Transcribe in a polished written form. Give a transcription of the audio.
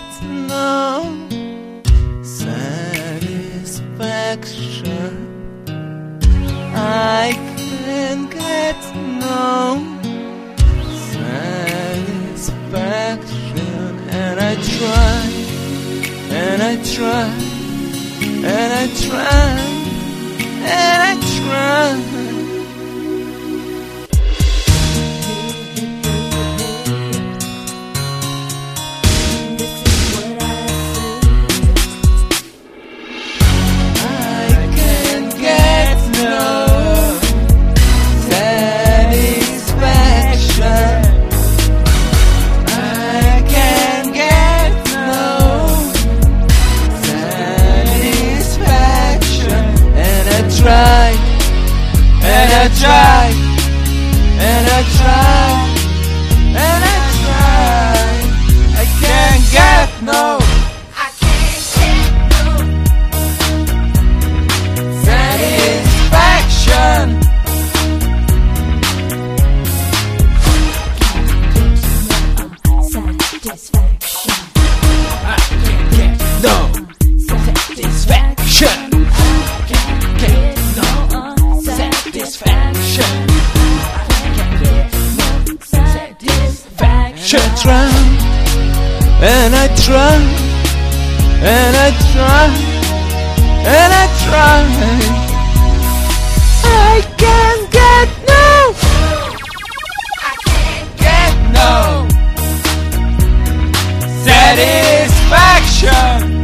get no satisfaction. I can't get no satisfaction. And I try, and I try, and I try, and I try. And I try, and I try, and I try. I can't get no, I can't get no satisfaction. I can't get no satisfaction. I try, and I try, and I try, and I try. I can't get no, I can't get no satisfaction.